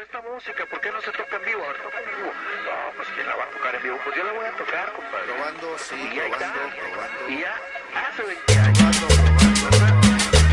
pero esta música, ¿por qué no se toca en vivo? A ver, toca en vivo. No, pues ¿quién la va a tocar en vivo? Pues yo la voy a tocar, compadre. Probando, sí, y ahí probando, está. probando. Y ya hace 20 años. Probando.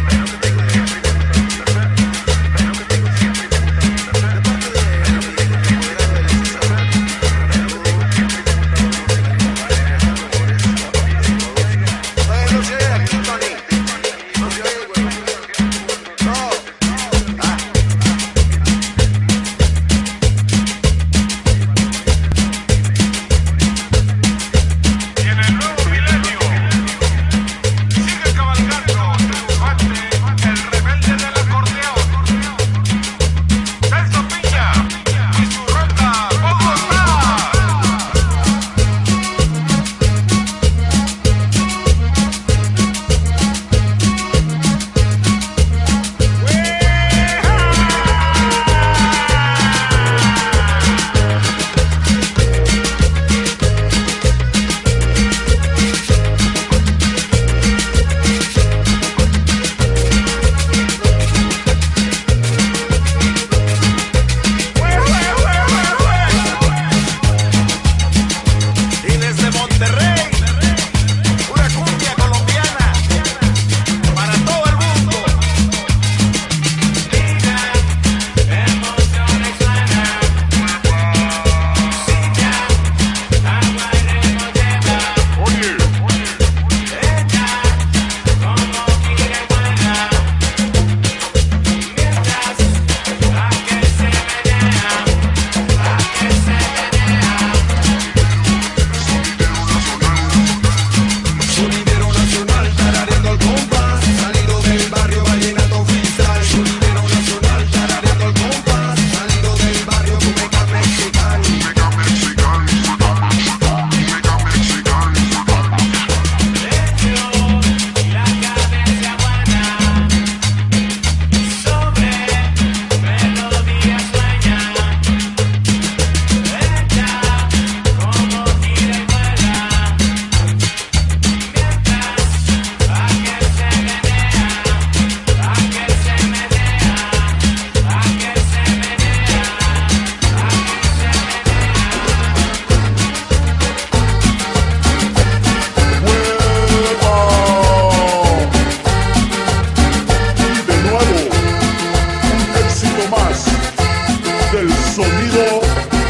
Del sonido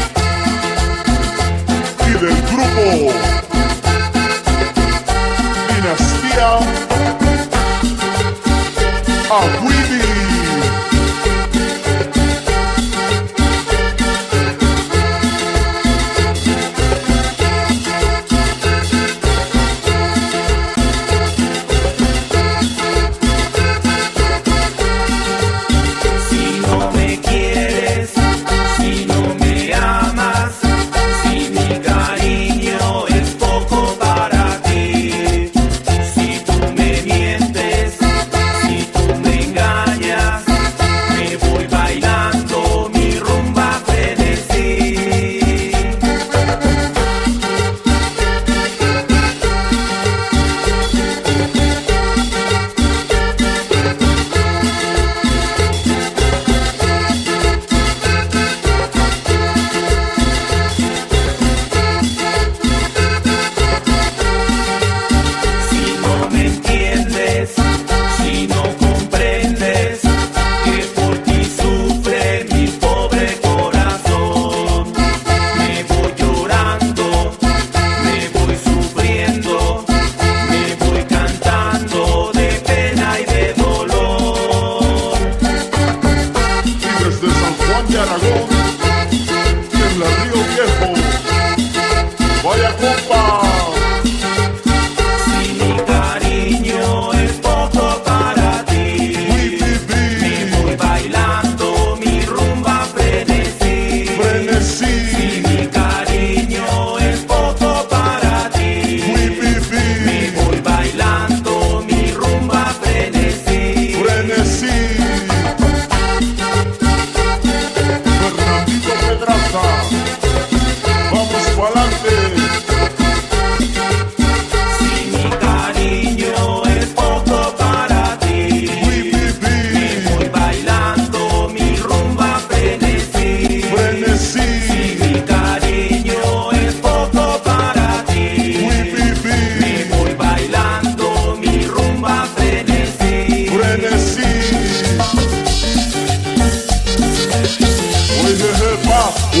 y del grupo Dinastía Aguidi. Si no me quieres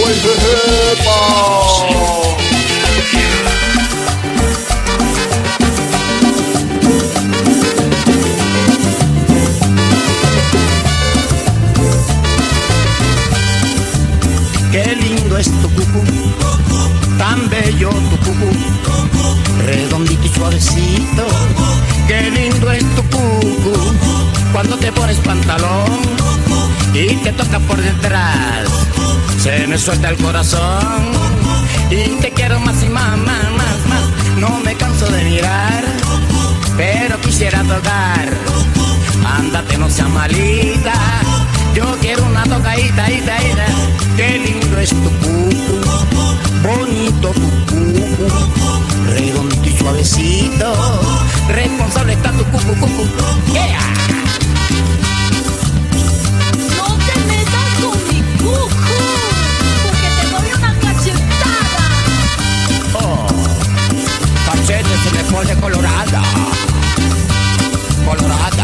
¡Epa! Qué lindo es tu cucú, tan bello tu cucú, redondito y suavecito. Qué lindo es tu cucú, cuando te pones pantalón y te toca por detrás, se me suelta el corazón y te quiero más y más, más, más, más. No me canso de mirar, pero quisiera tocar. Ándate, no seas malita, yo quiero una tocadita, ita, ita. Qué lindo es tu cucu, bonito tu cucu, redondito y suavecito, responsable está tu cucu, cucu. Yeah. No te metas con mi cucu, porque te doy una cachetada. Oh, cachete se me pone colorada, colorada.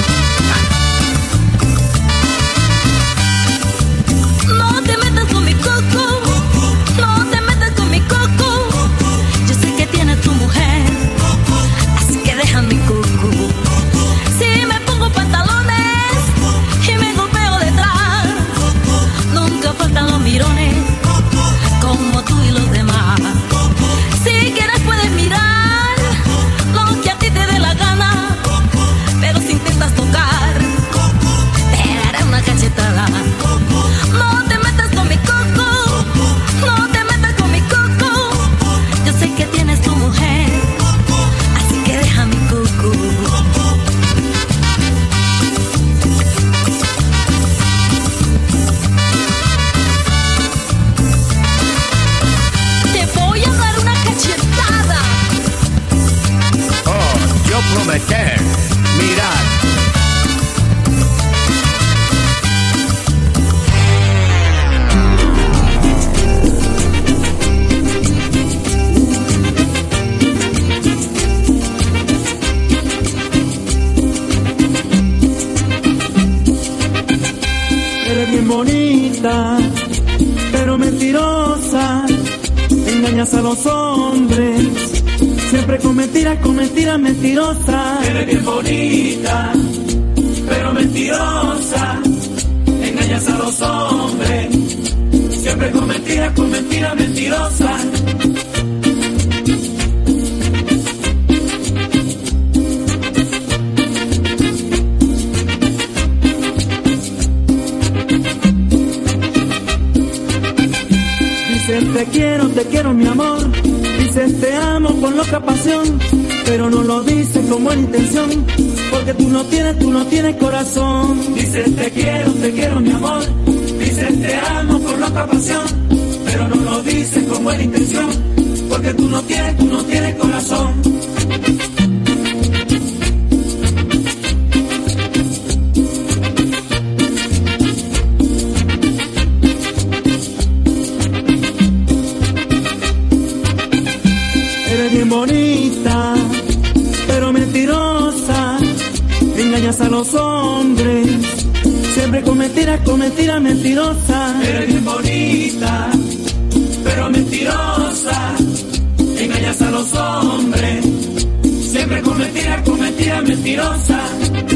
No te metas con mi coco, no te metas con mi coco. Yo sé que tienes tu mujer, así que deja mi coco. Si me pongo pantalones y me golpeo detrás, nunca faltan los mirones, como tú y los demás. Si quieres puedes mirar lo que a ti te dé la gana, pero si intentas tocar, te daré una cachetada. No te metas con mi coco, no te metas con mi coco. Yo sé que tienes tu mujer, así que deja mi coco. Te voy a dar una cachetada. Oh, yo prometer, mirar. Eres bien bonita, pero mentirosa, engañas a los hombres, siempre con mentiras, mentirosas. Eres bien bonita, pero mentirosa, engañas a los hombres, siempre con mentiras, mentirosas. Dices te quiero mi amor, dices te amo con loca pasión, pero no lo dices con buena intención, porque tú no tienes corazón. Dices te quiero mi amor, dices te amo con loca pasión, pero no lo dices con buena intención, porque tú no tienes corazón. Eres bien bonita, pero mentirosa, engañas a los hombres, siempre con mentiras, mentirosas. Eres bien bonita, pero mentirosa, engañas a los hombres, siempre con mentiras, mentirosas.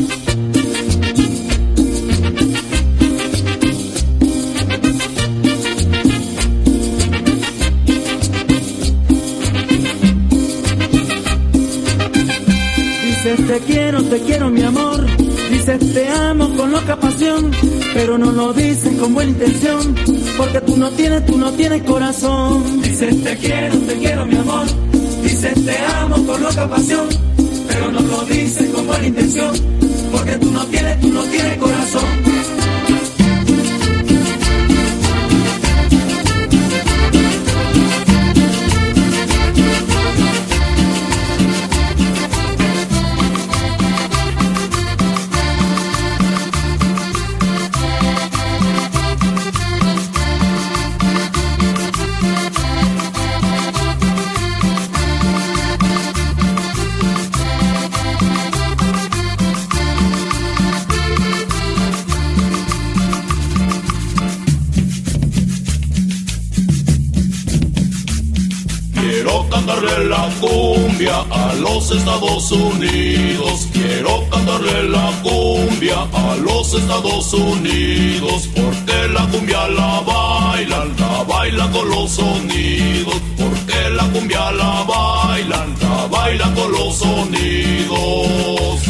Dices te quiero mi amor, dices te amo con loca pasión, pero no lo dices con buena intención, porque tú no tienes corazón. Dices te quiero mi amor, dices te amo con loca pasión, pero no lo dices con buena intención, porque tú no tienes corazón. cantarle la cumbia a los Estados Unidos. Quiero cantarle la cumbia a los Estados Unidos, porque la cumbia la bailan con los sonidos, porque la cumbia la bailan con los sonidos.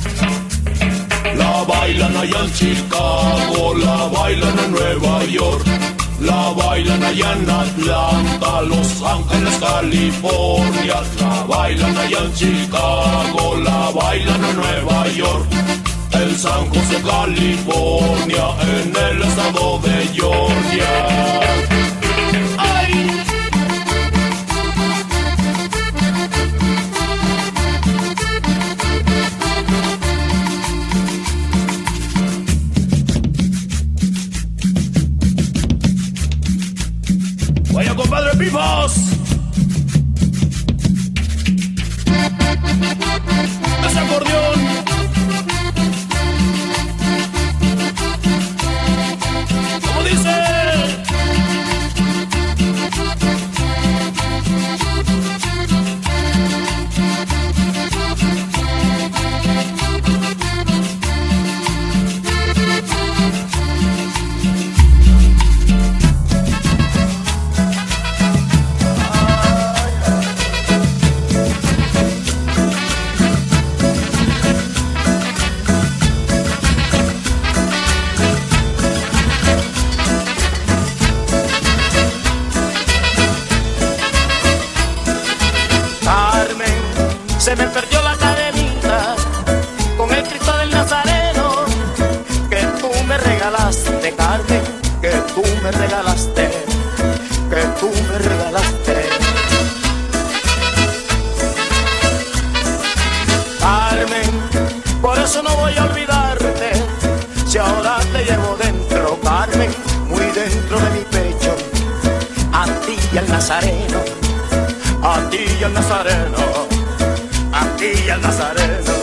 La bailan allá en Chicago, la bailan en Nueva York, la bailan allá en Atlanta, Los Ángeles, California. La bailan allá en Chicago, la bailan en Nueva York, en San José, California, en el estado de Georgia. ¡Ay! ¡Vaya, compadre Pifos! ¡Ese acordeón! ¿Cómo dice? Se me perdió la cadenita con el Cristo del Nazareno que tú me regalaste, Carmen, que tú me regalaste, que tú me regalaste. Carmen, por eso no voy a olvidarte, si ahora te llevo dentro, Carmen, muy dentro de mi pecho, a ti y al Nazareno, a ti y al Nazareno, a ti y al Nazareno.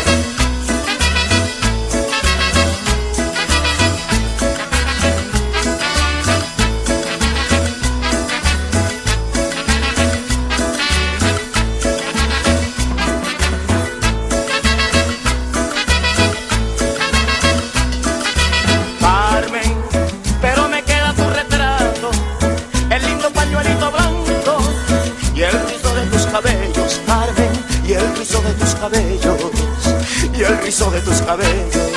Carmen, pero me queda tu retrato, el lindo pañuelito blanco y el rizo de tus cabellos, Carmen, y el rizo de tus cabellos, y el rizo de tus cabellos.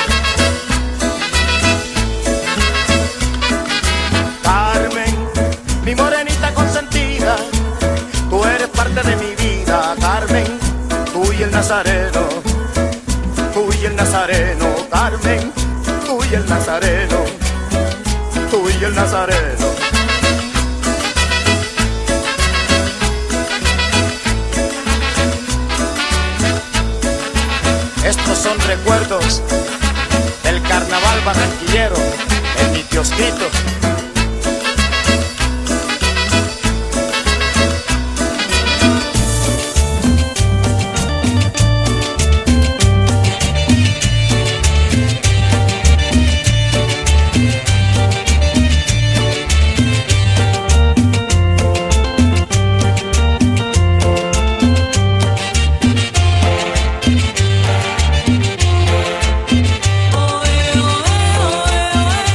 Carmen, mi morenita consentida, tú eres parte de mi vida, Carmen, tú y el Nazareno, tú y el Nazareno, Carmen, tú y el Nazareno, tú y el Nazareno. Estos son recuerdos del carnaval barranquillero en mi kiosquito. Oe, oe, oe, oe.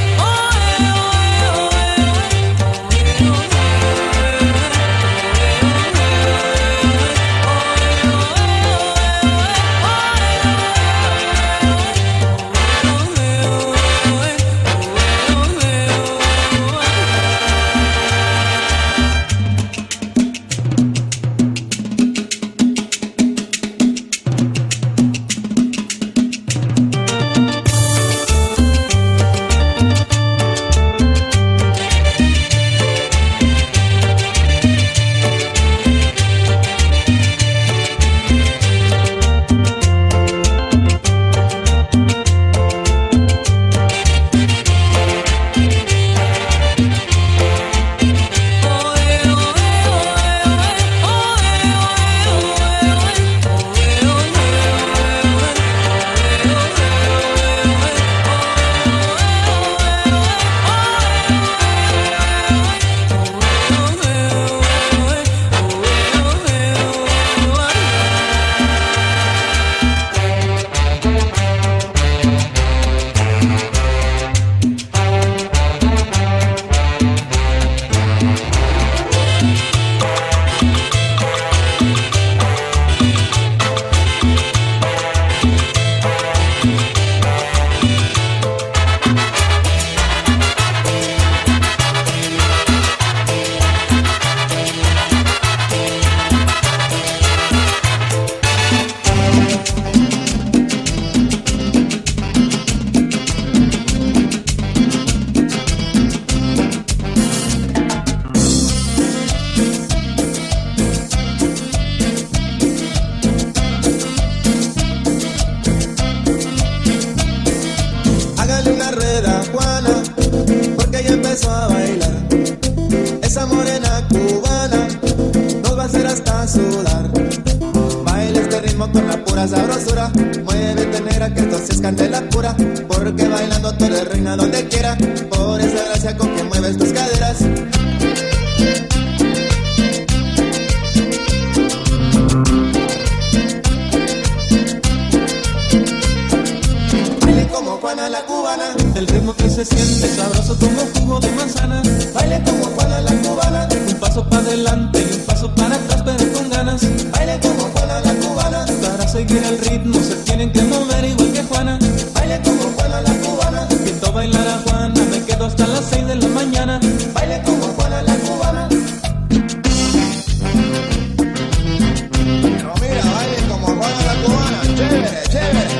pura sabrosura. Muévete negra que esto sí es candela pura, porque bailando tú eres reina donde quiera, por esa gracia con que mueves tus caderas. Baile como Juana la cubana, el ritmo que se siente sabroso como jugo de manzana. baile como Juana la cubana, Un paso para adelante y un paso para atrás, pero con ganas. baile como Juana la cubana, Para seguir el ritmo se tienen que mover igual que Juana. baile como Juana la cubana, Viendo bailar a Juana, me quedo hasta las 6 de la mañana. baile como Juana la cubana. No, mira, baile como Juana la cubana, chévere, chévere.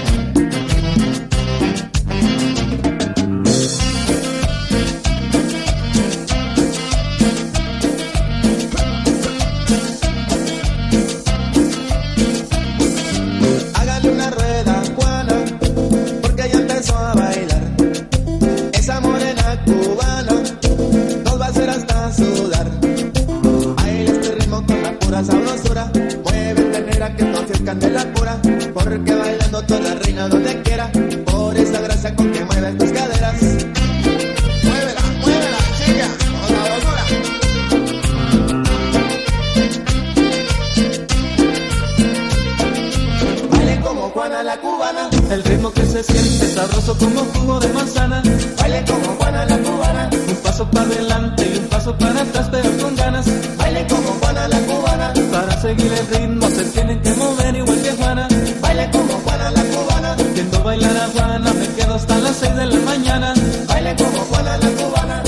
Hágale una rueda, Juana, porque ella empezó a bailar. Esa morena cubana nos va a hacer hasta sudar. Baila este ritmo con la pura sabrosura. Muévete negra que no es candela pura, porque bailando toda reina donde quiera, por esa gracia con que mueves tus caderas. Muévela, muévela, chica, con sabrosura. Baile como Juana la cubana, El ritmo que se siente sabroso como jugo de manzana. baile como Juana la cubana, Un paso para adelante y un paso para atrás, pero con ganas. baile como Juana la cubana, Para seguir el ritmo se tienen que mover igual que Juana. baile como Juana la cubana, Viendo bailar a Juana, me quedo hasta las 6 de la mañana. baile como Juana la cubana.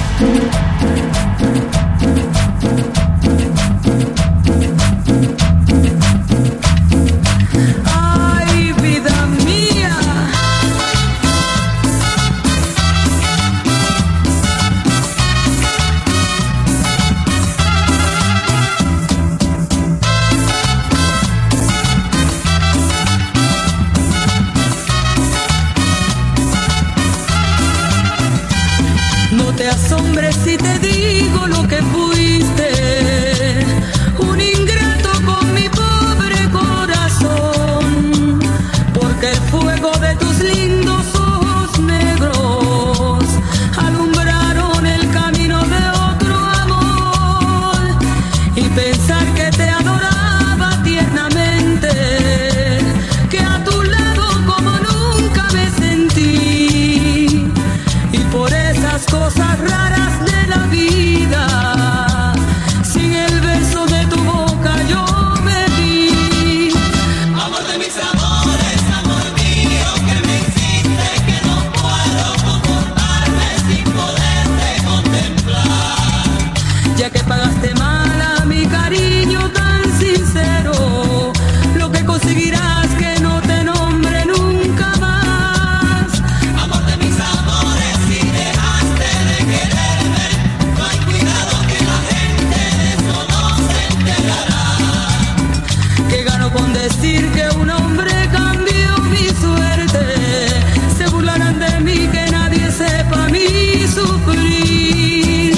Ay, vida mía. No te asombres si te digo lo que fuiste, un ingrato con mi pobre corazón, porque el fuego de tus lindos ojos negros alumbraron el camino de otro amor, y pensar que te adoraba tiernamente, que a tu lado como nunca me sentí, y por esas cosas raras de la vida, sin el beso de tu boca yo me vi. Amor de mis amores, amor mío, que me hiciste que no puedo conformarme sin poderte contemplar. Ya que pagaste mal a mi cariño tan sincero, lo que conseguirás que no te nombre nunca más. Amor de mis amores, si dejaste de quererme, no hay cuidado que la gente de eso no se enterará. Que gano con decir que un hombre cambió mi suerte, se burlarán de mí, que nadie sepa mi sufrir.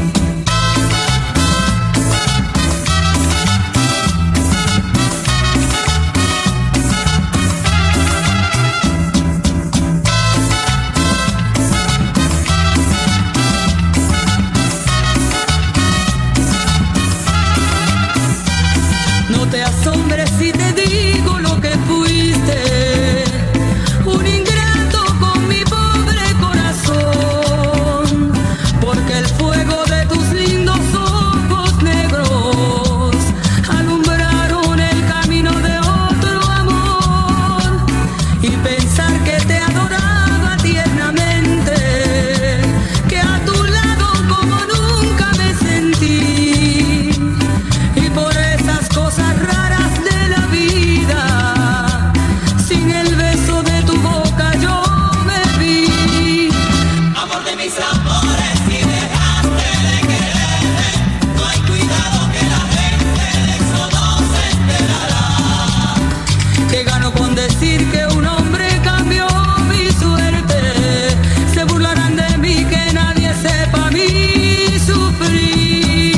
No te asombres si te digo lo que fuiste, un ingrato con mi pobre corazón, porque el fuego de tus lindos ojos negros alumbraron el camino de otro amor, y pensar que te adoraba tiernamente, que a tu lado como nunca me sentí, y por esas cosas raras de la vida, sin el beso de tu boca yo me vi. Amor de mis amores, si dejaste de quererme, no hay cuidado que la gente de eso no se enterará. Que gano con decir que un hombre cambió mi suerte, se burlarán de mí, que nadie sepa mi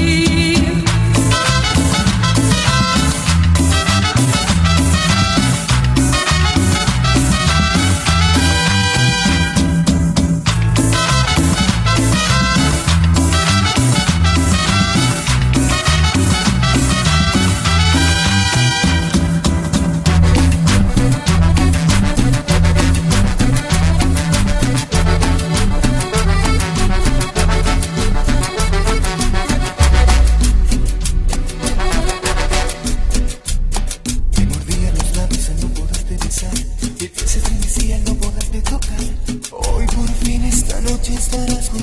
sufrir.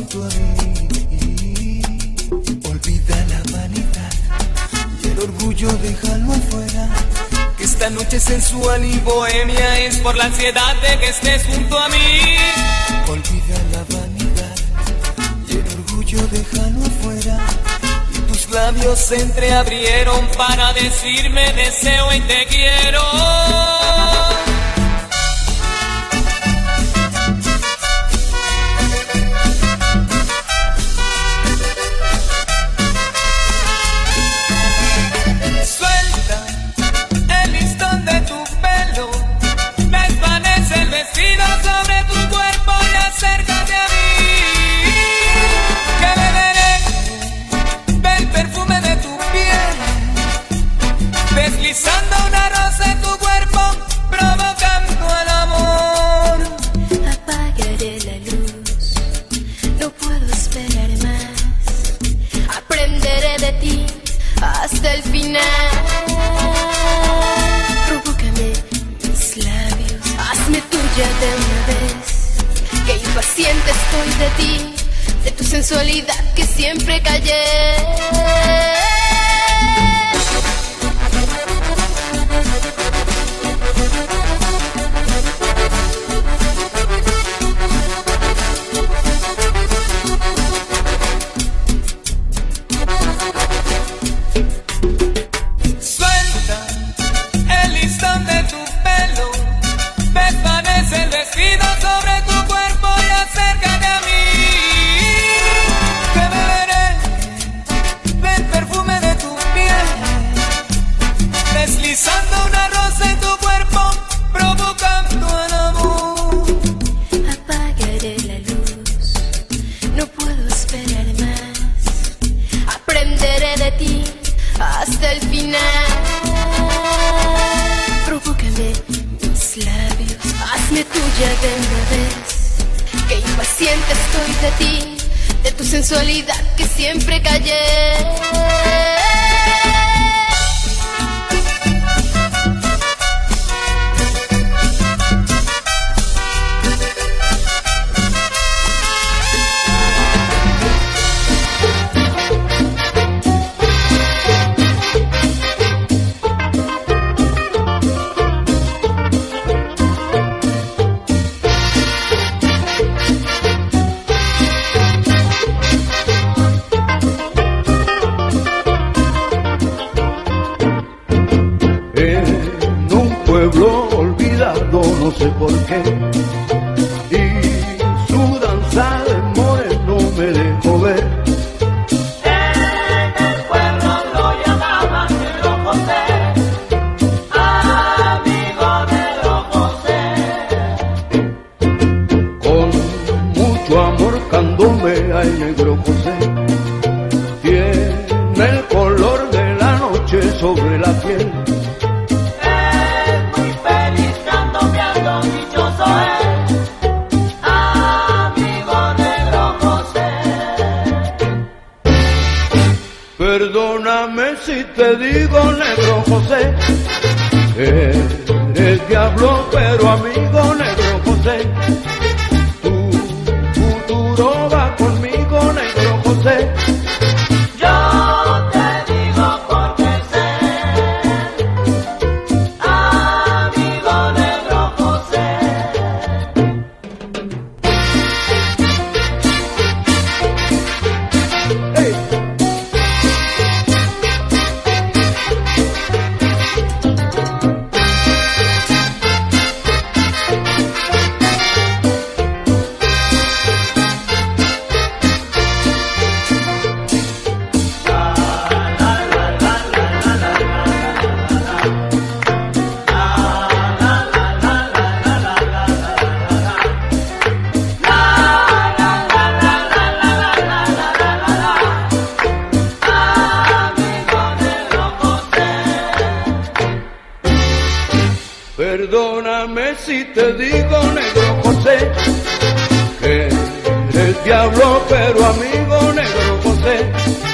junto a mí. Olvida la vanidad y el orgullo, déjalo afuera. Que esta noche sensual y bohemia es por la ansiedad de que estés junto a mí. Olvida la vanidad y el orgullo, déjalo afuera. Tus labios se entreabrieron para decirme deseo y te quiero. Deslizando una rosa en tu cuerpo, provocando el amor. Apagaré la luz, no puedo esperar más. Aprenderé de ti hasta el final. Provócame mis labios, hazme tuya de una vez. Que impaciente estoy de ti, de tu sensualidad que siempre callé. Deslizando una rosa en tu cuerpo, provocando el amor. Apagaré la luz, no puedo esperar más. Aprenderé de ti hasta el final. Provócame mis labios, hazme tuya de una vez. Que impaciente estoy de ti, de tu sensualidad que siempre callé. No sé por qué, y su danza de moreno me dejó ver. En el pueblo lo llamaban Negro José, amigo Negro José. Con mucho amor candombe al Negro José, tiene el color de la noche sobre la piel. Perdóname si te digo, Negro José, eres diablo pero amigo, Negro José. Tu futuro va conmigo, Negro José. Yo te digo porque sé, amigo Negro José. Hey. Perdóname si te digo, Negro José, que eres diablo pero amigo, Negro José.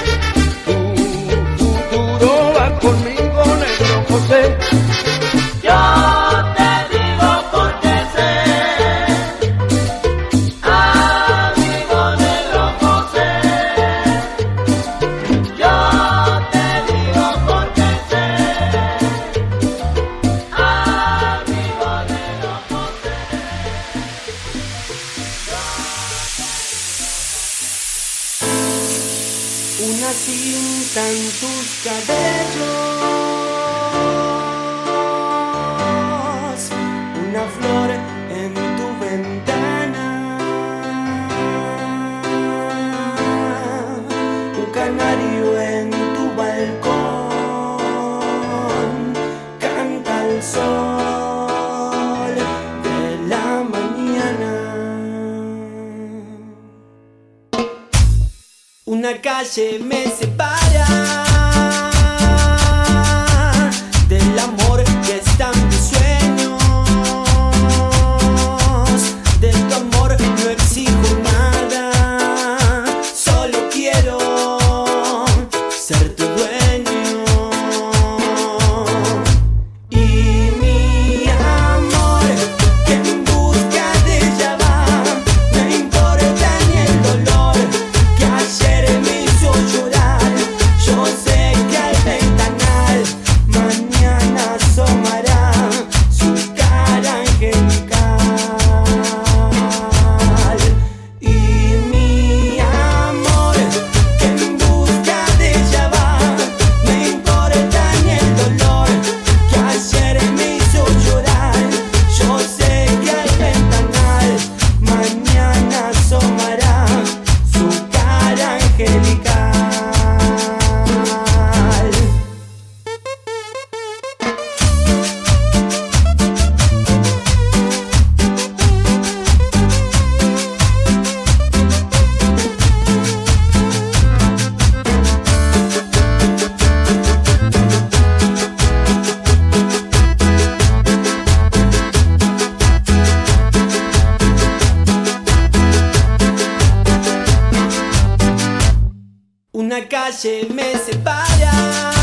Tu futuro va conmigo, Negro José. Yo te digo porque sé, amigo Negro una cinta en tus cabellos, una flor en tu ventana, un canario en tu balcón, canta el sol de la mañana. Una calle me separa del amor que está en mis sueños. De tu amor no exijo nada, solo quiero ser tu dueño. Y mi amor, que en busca de ella va, no importa ni el dolor que ayer me hizo llorar. Yo sé que al ventanal mañana asomará su cara angelical. Y mi amor, que en busca de ella va, no importa ni el dolor que ayer me hizo llorar. Yo sé que al ventanal mañana asomará su cara angelical. Una calle me separa